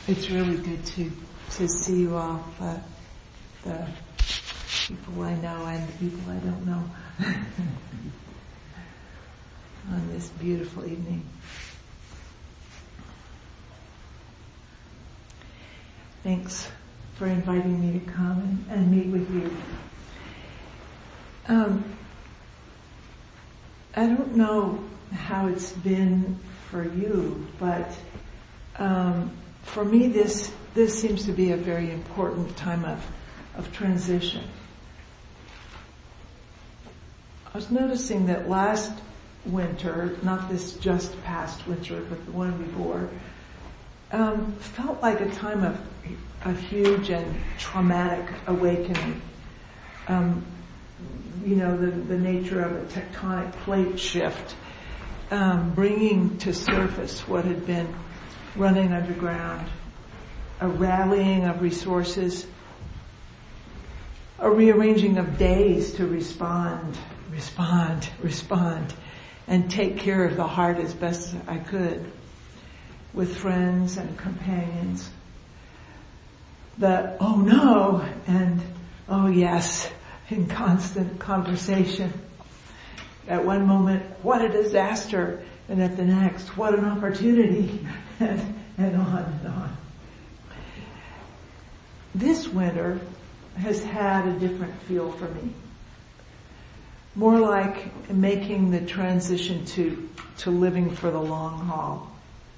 It's really good to see you all, the people I know and the people I don't know on this beautiful evening. Thanks for inviting me to come and meet with you. I don't know how it's been for you, but for me this seems to be a very important time of transition. I was noticing that last winter, not this just past winter, but the one before, felt like a time of a huge and traumatic awakening. The nature of a tectonic plate shift, bringing to surface what had been running underground, a rallying of resources, a rearranging of days to respond, and take care of the heart as best I could with friends and companions. The oh no and oh yes in constant conversation. At one moment, what a disaster, and at the next, what an opportunity, and on and on. This winter has had a different feel for me. More like making the transition to living for the long haul.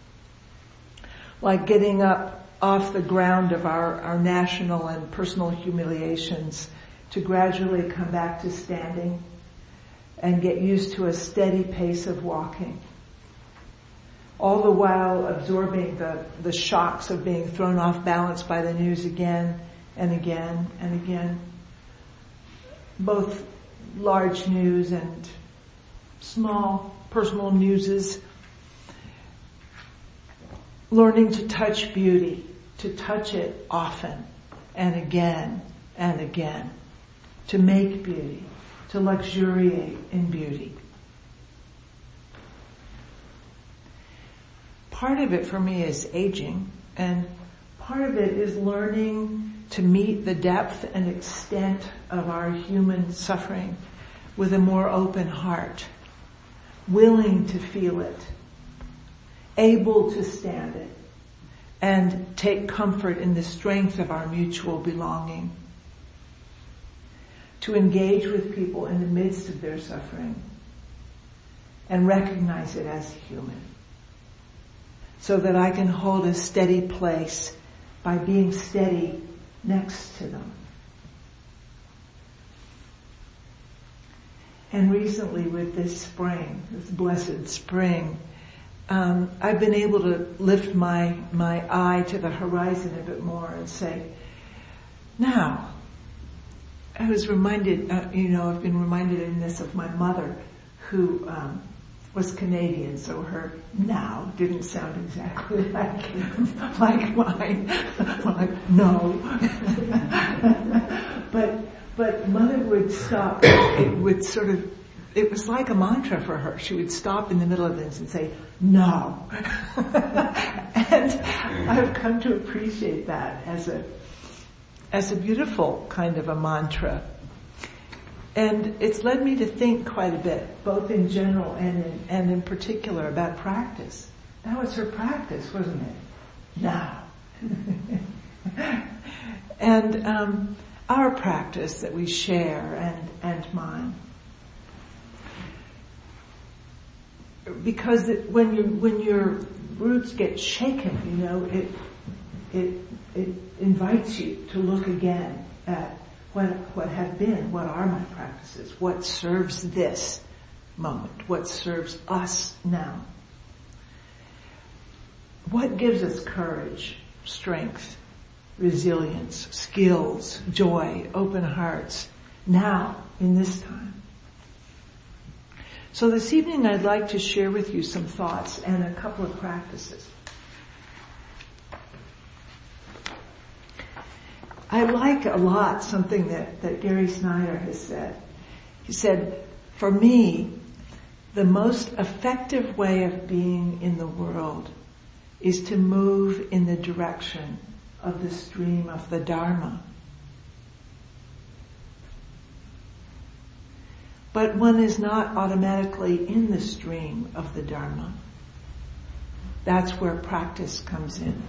Like getting up off the ground of our national and personal humiliations to gradually come back to standing and get used to a steady pace of walking. All the while absorbing the shocks of being thrown off balance by the news again and again and again. Both large news and small personal newses. Learning to touch beauty, to touch it often and again and again. To make beauty, to luxuriate in beauty. Part of it for me is aging, and part of it is learning to meet the depth and extent of our human suffering with a more open heart, willing to feel it, able to stand it, and take comfort in the strength of our mutual belonging. To engage with people in the midst of their suffering and recognize it as human, so that I can hold a steady place by being steady next to them. And recently with this spring, this blessed spring, I've been able to lift my eye to the horizon a bit more and say, now, I was reminded, I've been reminded in this of my mother, who was Canadian, so her now didn't sound exactly like mine, like no. But mother would stop. It was like a mantra for her. She would stop in the middle of this and say, no. And I've come to appreciate that as a beautiful kind of a mantra. And it's led me to think quite a bit, both in general and in particular, about practice. That was her practice, wasn't it? Now. And our practice that we share and mine. Because when your roots get shaken, it invites you to look again at what have been, what are my practices, what serves this moment, what serves us now. What gives us courage, strength, resilience, skills, joy, open hearts, now, in this time. So this evening I'd like to share with you some thoughts and a couple of practices. I like a lot something that Gary Snyder has said. He said, for me, the most effective way of being in the world is to move in the direction of the stream of the Dharma. But one is not automatically in the stream of the Dharma. That's where practice comes in.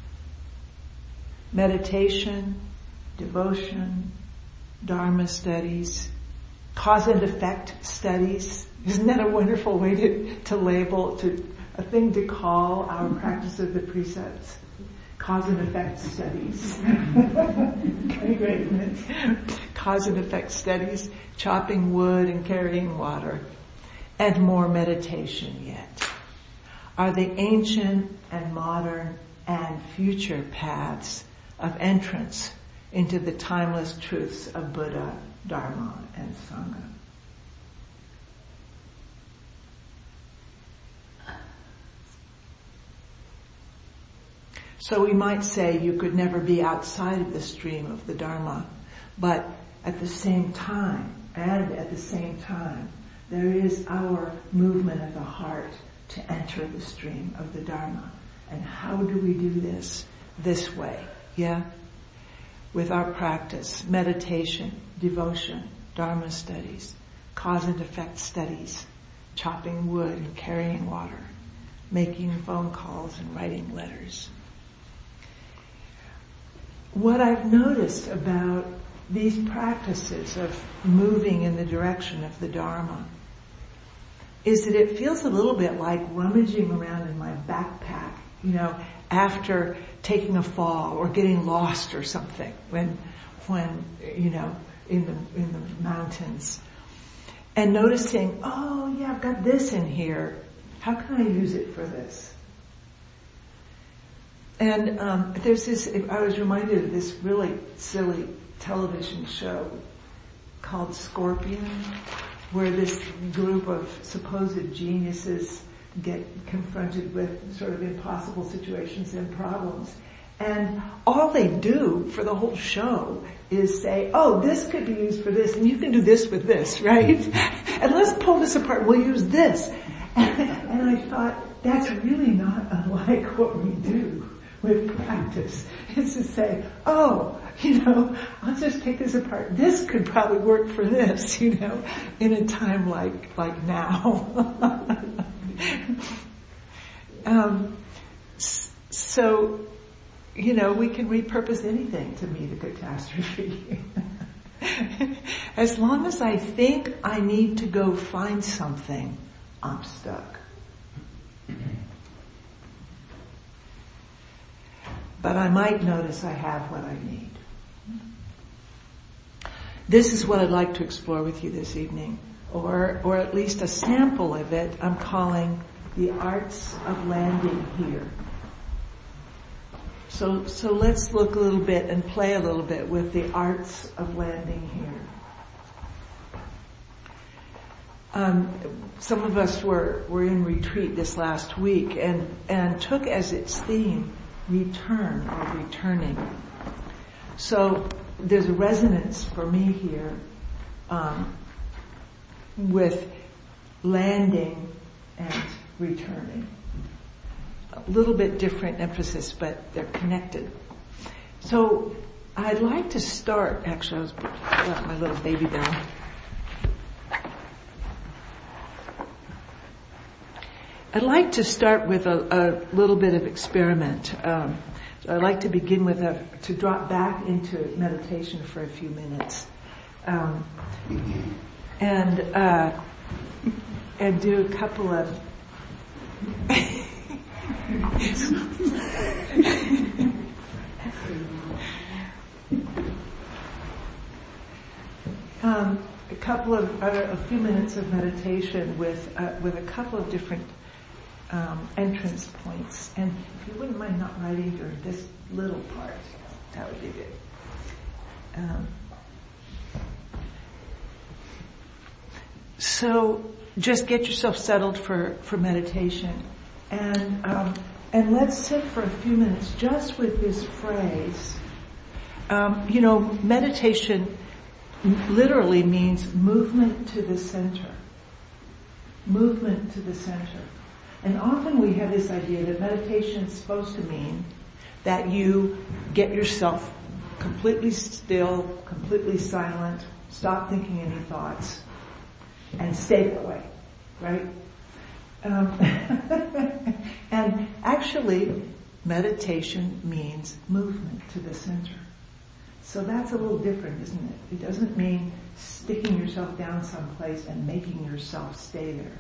Meditation, devotion, Dharma studies, cause and effect studies. Isn't that a wonderful way to label, a thing to call our practice of the precepts? Cause and effect studies. Okay, great. Cause and effect studies, chopping wood and carrying water, and more meditation yet, are the ancient and modern and future paths of entrance into the timeless truths of Buddha, Dharma, and Sangha. So we might say you could never be outside of the stream of the Dharma, but at the same time, there is our movement of the heart to enter the stream of the Dharma. And how do we do this? This way, yeah? With our practice, meditation, devotion, Dharma studies, cause and effect studies, chopping wood and carrying water, making phone calls and writing letters. What I've noticed about these practices of moving in the direction of the Dharma is that it feels a little bit like rummaging around in my backpack, after taking a fall or getting lost or something when in the mountains, and noticing, oh yeah, I've got this in here. How can I use it for this? And there's this, I was reminded of this really silly television show called Scorpion, where this group of supposed geniuses get confronted with sort of impossible situations and problems. And all they do for the whole show is say, oh, this could be used for this, and you can do this with this, right? And let's pull this apart, we'll use this. And I thought, that's really not unlike what we do with practice. It's to say, oh, I'll just take this apart. This could probably work for this, in a time like now. So, we can repurpose anything to meet a catastrophe. As long as I think I need to go find something, I'm stuck. But I might notice I have what I need. This is what I'd like to explore with you this evening, or at least a sample of it I'm calling the arts of landing here. So let's look a little bit and play a little bit with the arts of landing here. Some of us were in retreat this last week and took as its theme return or returning. So there's a resonance for me here with landing and returning. A little bit different emphasis, but they're connected. So I'd like to start, actually I was got my little baby down. I'd like to start with a little bit of experiment. I'd like to begin with to drop back into meditation for a few minutes, and do a couple of a few minutes of meditation with a couple of different entrance points. And if you wouldn't mind not writing during this little part, that would be good. So just get yourself settled for meditation, and let's sit for a few minutes just with this phrase. Meditation literally means movement to the center. Movement to the center. And often we have this idea that meditation is supposed to mean that you get yourself completely still, completely silent, stop thinking any thoughts, and stay that way, right? And actually, meditation means movement to the center. So that's a little different, isn't it? It doesn't mean sticking yourself down someplace and making yourself stay there.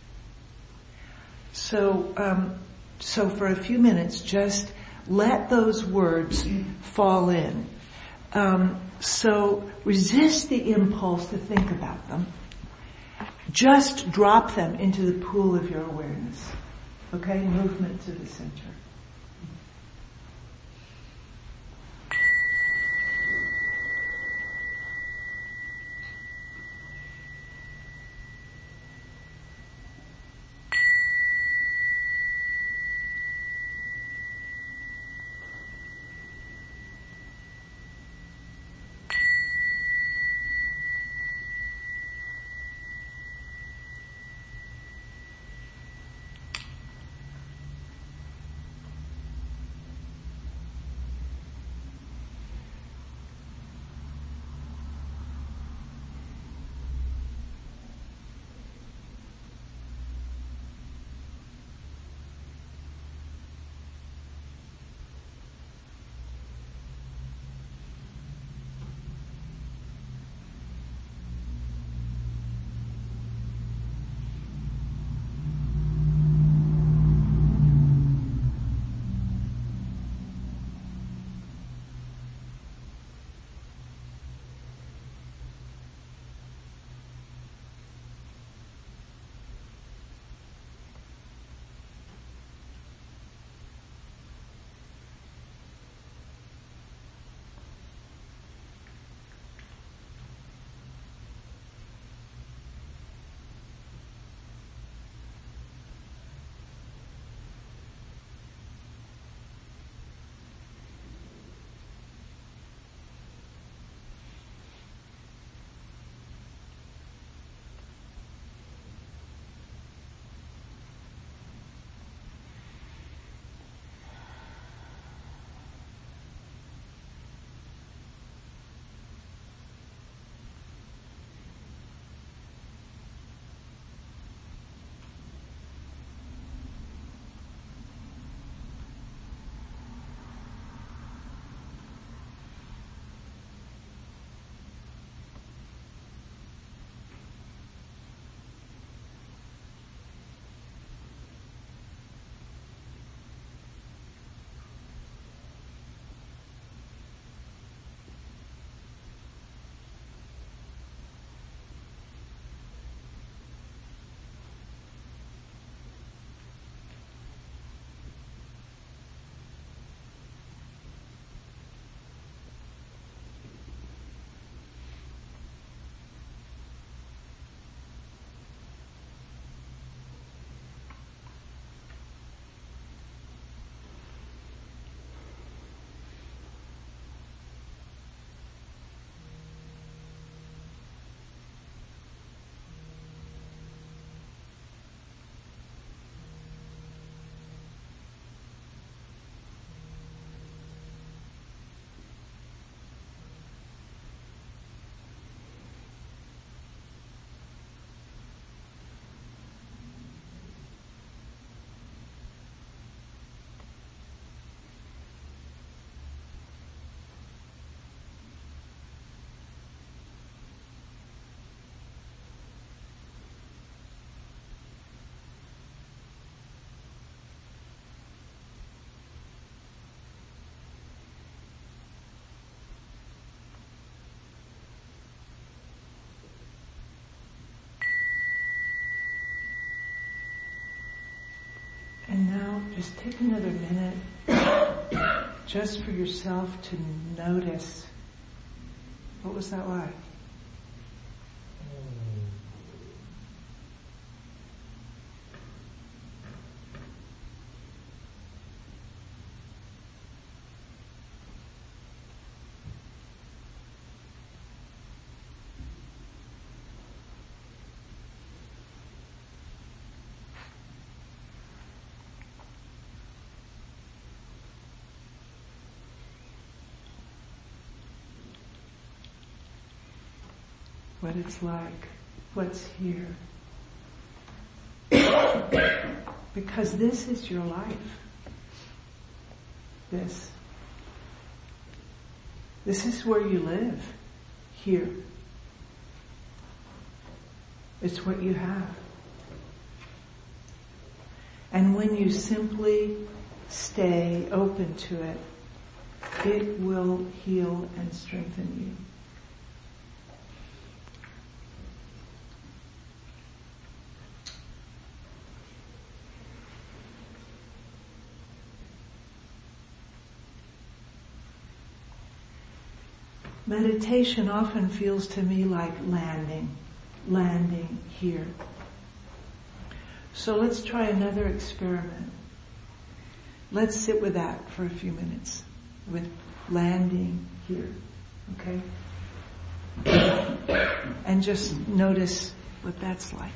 So for a few minutes, just let those words fall in. So resist the impulse to think about them. Just drop them into the pool of your awareness. Okay? Movement to the center. And now just take another minute just for yourself to notice, what was that like? what it's like, what's here. Because this is your life. This is where you live. Here. It's what you have. And when you simply stay open to it, it will heal and strengthen you. Meditation often feels to me like landing here. So let's try another experiment. Let's sit with that for a few minutes, with landing here, okay? And just notice what that's like.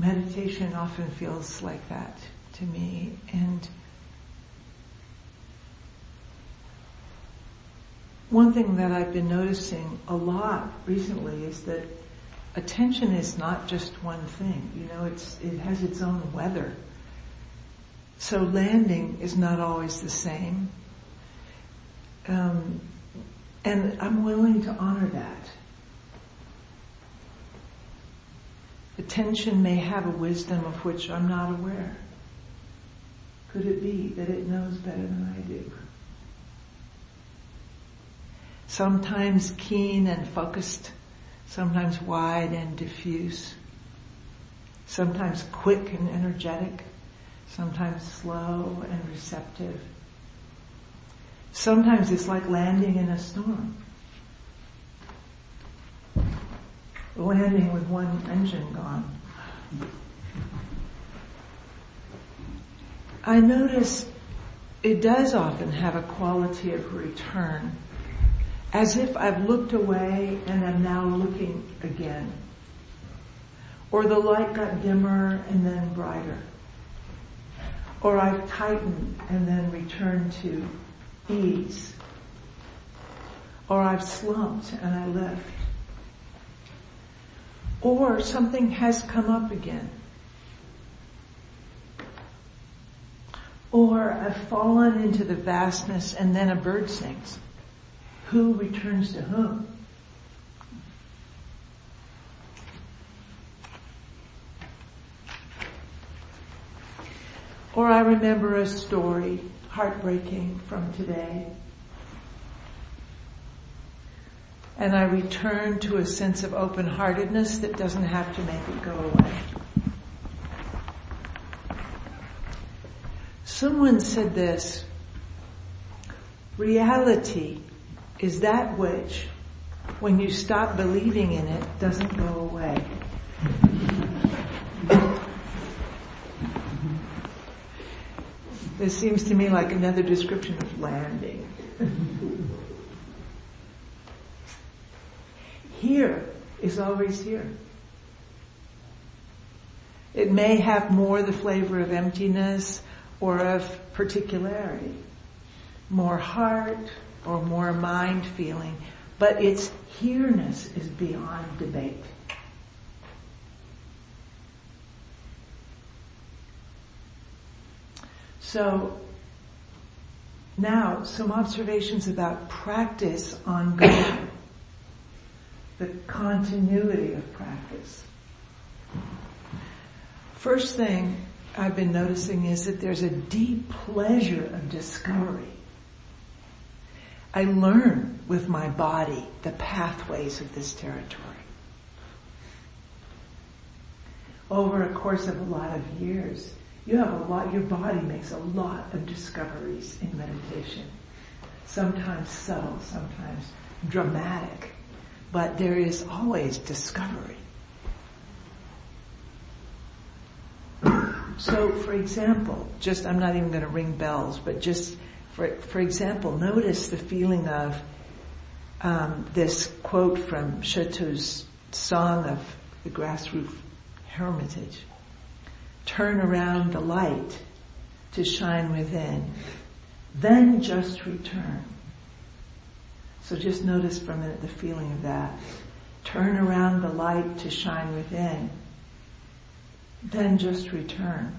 meditation often feels like that to me. And one thing that I've been noticing a lot recently is that attention is not just one thing. You know, it has its own weather. So landing is not always the same. And I'm willing to honor that. Attention may have a wisdom of which I'm not aware. Could it be that it knows better than I do? Sometimes keen and focused, sometimes wide and diffuse, sometimes quick and energetic, sometimes slow and receptive. Sometimes it's like landing in a storm. Landing with one engine gone. I notice it does often have a quality of return, as if I've looked away and I'm now looking again. Or the light got dimmer and then brighter. Or I've tightened and then returned to ease. Or I've slumped and I lift. Or something has come up again. Or I've fallen into the vastness and then a bird sings. Who returns to whom? Or I remember a story, heartbreaking, from today. And I return to a sense of open-heartedness that doesn't have to make it go away. Someone said this: reality is that which, when you stop believing in it, doesn't go away. This seems to me like another description of landing. Here is always here. It may have more the flavor of emptiness or of particularity, more heart or more mind feeling, but its here-ness is beyond debate. So now some observations about practice ongoing, the continuity of practice. First thing I've been noticing is that there's a deep pleasure of discovery. I learn with my body the pathways of this territory. Over a course of a lot of years, your body makes a lot of discoveries in meditation. Sometimes subtle, sometimes dramatic, but there is always discovery. So, for example, I'm not even going to ring bells, but just for example, notice the feeling of this quote from Choteau's song of the Grassroof Hermitage. Turn around the light to shine within, then just return. So just notice for a minute the feeling of that. Turn around the light to shine within, then just return.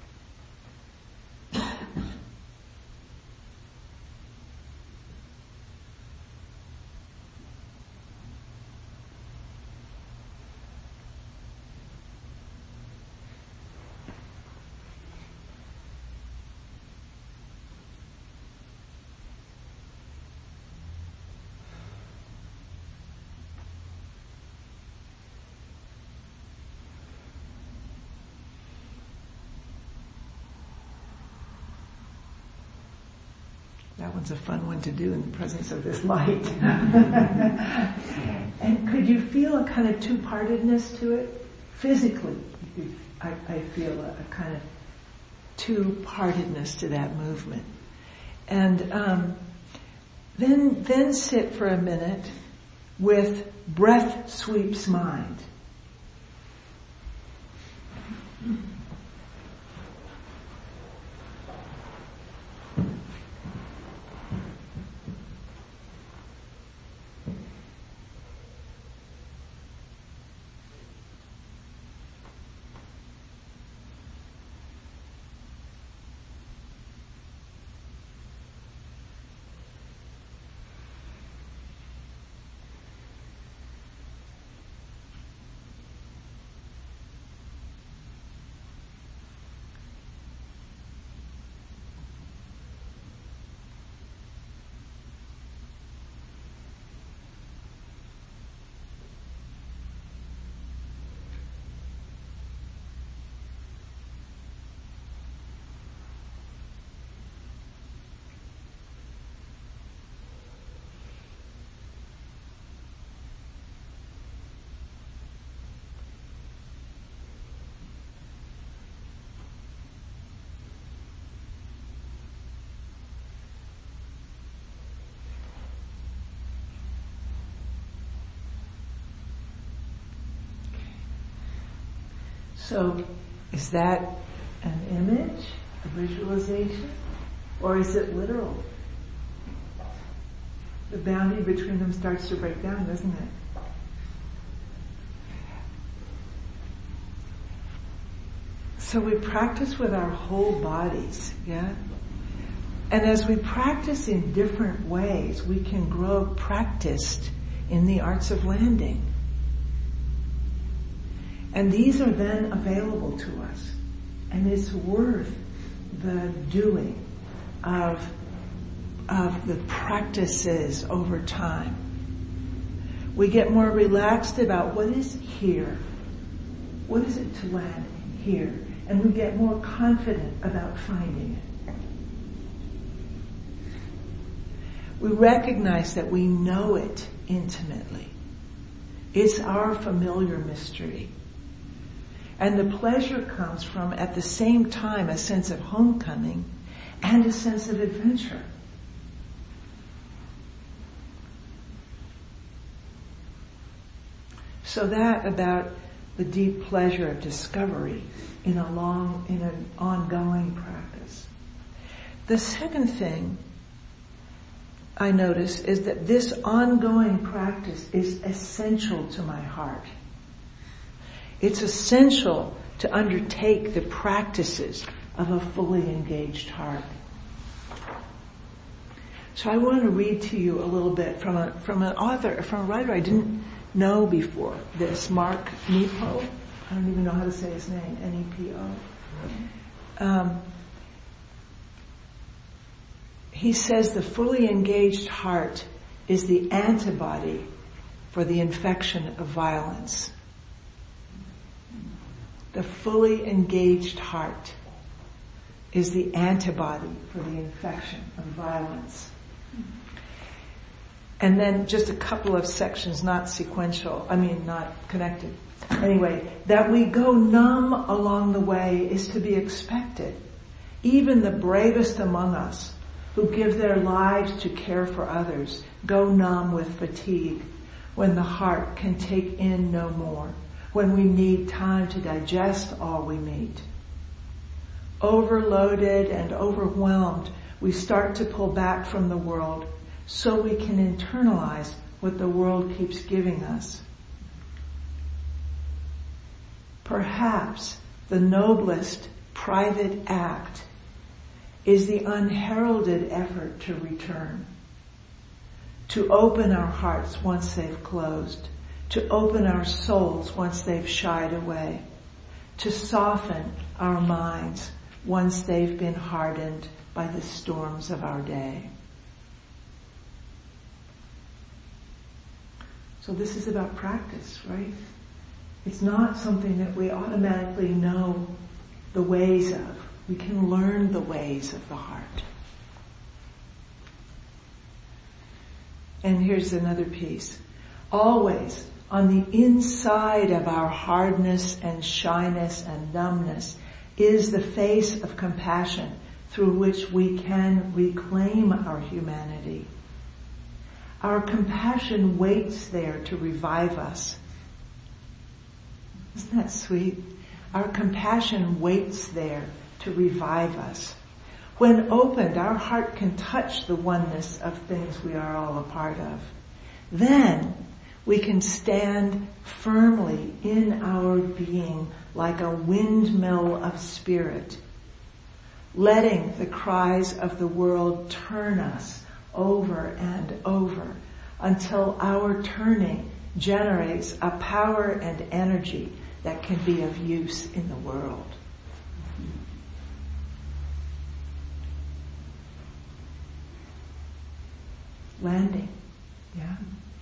That one's a fun one to do in the presence of this light. And could you feel a kind of two-partedness to it? Physically, I feel a kind of two-partedness to that movement. And then sit for a minute with breath sweeps mind. So, is that an image, a visualization, or is it literal? The boundary between them starts to break down, doesn't it? So we practice with our whole bodies, yeah? And as we practice in different ways, we can grow practiced in the arts of landing. And these are then available to us. And it's worth the doing of the practices over time. We get more relaxed about what is here. What is it to land here? And we get more confident about finding it. We recognize that we know it intimately. It's our familiar mystery. And the pleasure comes from, at the same time, a sense of homecoming and a sense of adventure. So that about the deep pleasure of discovery in an ongoing practice. The second thing I notice is that this ongoing practice is essential to my heart. It's essential to undertake the practices of a fully engaged heart. So I want to read to you a little bit from a writer I didn't know before this, Mark Nepo. I don't even know how to say his name, N-E-P-O. He says the fully engaged heart is the antibody for the infection of violence. The fully engaged heart is the antibody for the infection of violence. And then just a couple of sections, not connected. Anyway, that we go numb along the way is to be expected. Even the bravest among us, who give their lives to care for others, go numb with fatigue when the heart can take in no more, when we need time to digest all we meet. Overloaded and overwhelmed, we start to pull back from the world so we can internalize what the world keeps giving us. Perhaps the noblest private act is the unheralded effort to return, to open our hearts once they've closed, to open our souls once they've shied away, to soften our minds once they've been hardened by the storms of our day. So this is about practice, right? It's not something that we automatically know the ways of. We can learn the ways of the heart. And here's another piece. Always on the inside of our hardness and shyness and numbness is the face of compassion through which we can reclaim our humanity. Our compassion waits there to revive us. Isn't that sweet? Our compassion waits there to revive us. When opened, our heart can touch the oneness of things we are all a part of. Then we can stand firmly in our being like a windmill of spirit, letting the cries of the world turn us over and over until our turning generates a power and energy that can be of use in the world. Landing, yeah.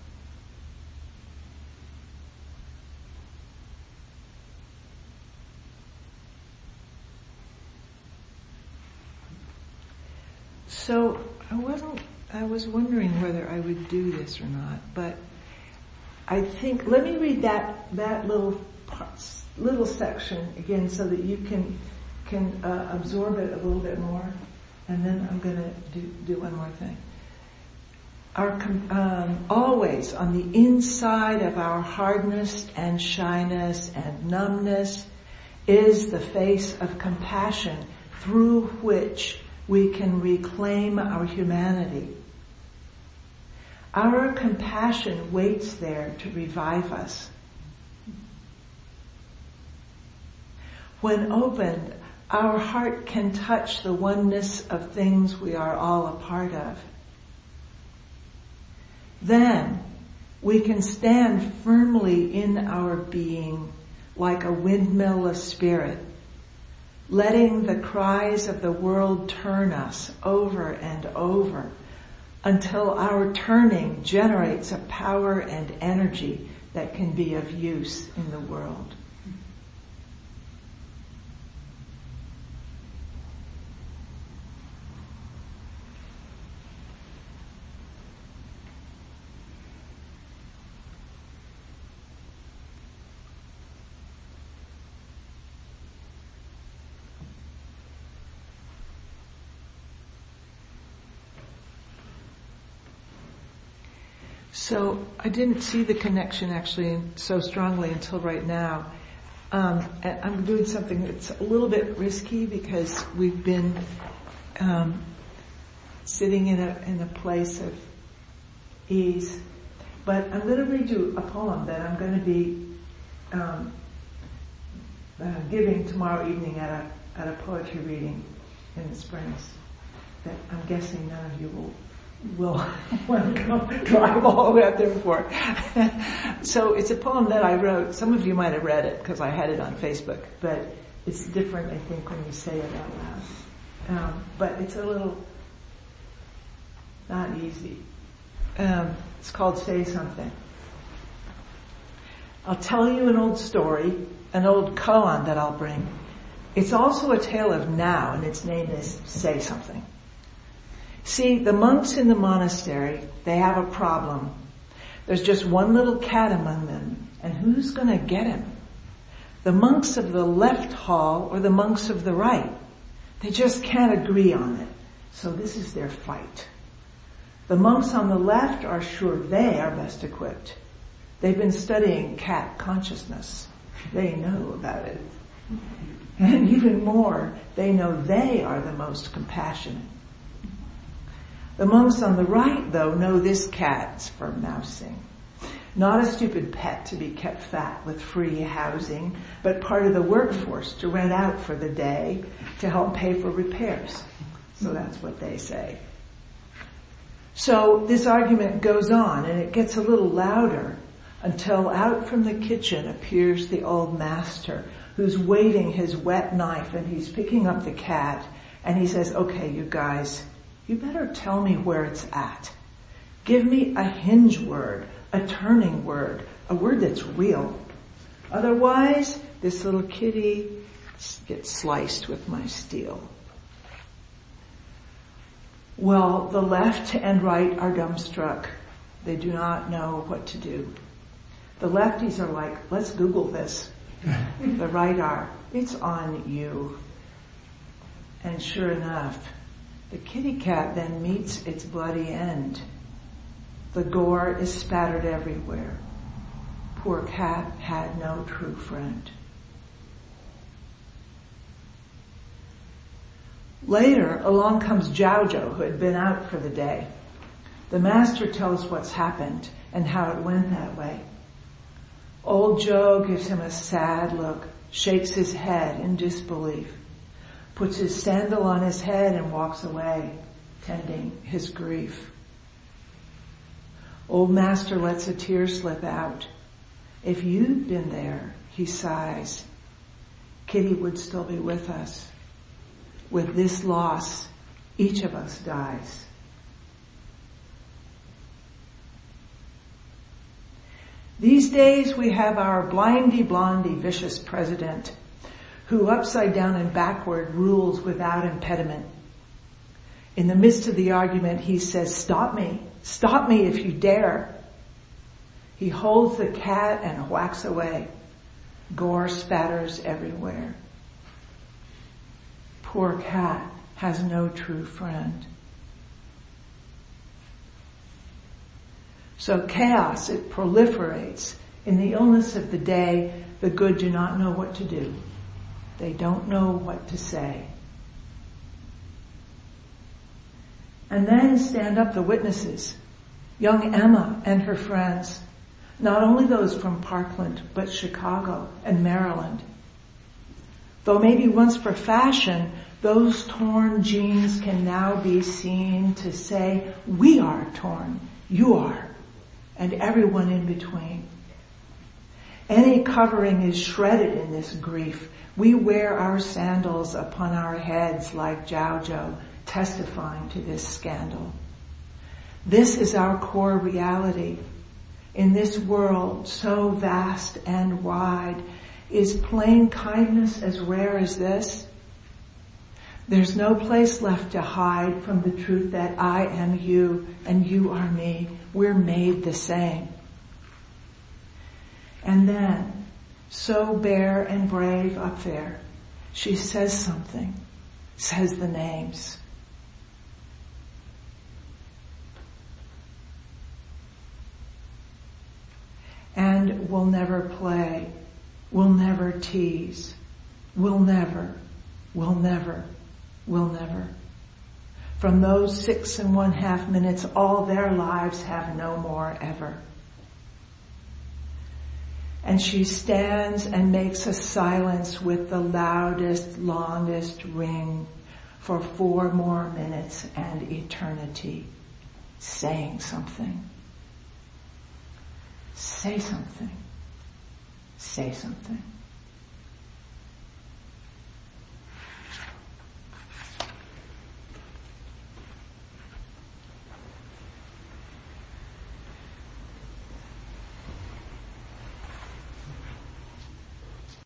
So I was wondering whether I would do this or not, but I think, let me read that little section again so that you can absorb it a little bit more, and then I'm going to do one more thing. Always on the inside of our hardness and shyness and numbness is the face of compassion through which we can reclaim our humanity. Our compassion waits there to revive us. When opened, our heart can touch the oneness of things we are all a part of. Then we can stand firmly in our being like a windmill of spirit, letting the cries of the world turn us over and over until our turning generates a power and energy that can be of use in the world. So I didn't see the connection actually so strongly until right now. And I'm doing something that's a little bit risky because we've been sitting in a place of ease. But I'm going to read you a poem that I'm going to be giving tomorrow evening at a poetry reading in the Springs. That I'm guessing none of you will want to go drive all the way out there for. So it's a poem that I wrote. Some of you might have read it because I had it on Facebook, but it's different, I think, when you say it out loud. But it's a little not easy. It's called Say Something. I'll tell you an old story, an old koan that I'll bring. It's also a tale of now, and its name is Say Something. See, the monks in the monastery, they have a problem. There's just one little cat among them, and who's going to get him? The monks of the left hall or the monks of the right? They just can't agree on it. So this is their fight. The monks on the left are sure they are best equipped. They've been studying cat consciousness. They know about it. And even more, they know they are the most compassionate. The monks on the right, though, know this cat's for mousing. Not a stupid pet to be kept fat with free housing, but part of the workforce to rent out for the day to help pay for repairs. So that's what they say. So this argument goes on, and it gets a little louder until out from the kitchen appears the old master who's waving his wet knife, and he's picking up the cat, and he says, okay, you guys, you better tell me where it's at. Give me a hinge word, a turning word, a word that's real. Otherwise, this little kitty gets sliced with my steel. Well, the left and right are dumbstruck. They do not know what to do. The lefties are like, let's Google this. The right are, it's on you. And sure enough, the kitty cat then meets its bloody end. The gore is spattered everywhere. Poor cat had no true friend. Later, along comes Jojo, who had been out for the day. The master tells what's happened and how it went that way. Old Joe gives him a sad look, shakes his head in disbelief, puts his sandal on his head and walks away, tending his grief. Old master lets a tear slip out. If you'd been there, he sighs, Kitty would still be with us. With this loss, each of us dies. These days we have our blindy blondie vicious president who upside down and backward rules without impediment. In the midst of the argument he says, stop me if you dare. He holds the cat and whacks away. Gore spatters everywhere. Poor cat has no true friend. So chaos, it proliferates. In the illness of the day, the good do not know what to do. They don't know what to say. And then stand up the witnesses, young Emma and her friends, not only those from Parkland, but Chicago and Maryland. Though maybe once for fashion, those torn jeans can now be seen to say, we are torn, you are, and everyone in between. Any covering is shredded in this grief. We wear our sandals upon our heads like Jiaozhou, testifying to this scandal. This is our core reality. In this world so vast and wide, is plain kindness as rare as this? There's no place left to hide from the truth that I am you and you are me. We're made the same. And then, so bare and brave up there, she says something, says the names. And we'll never play, we'll never tease, we'll never. From those 6½ minutes, all their lives have no more ever. And she stands and makes a silence with the loudest, longest ring for 4 more minutes and eternity, saying something. Say something. Say something.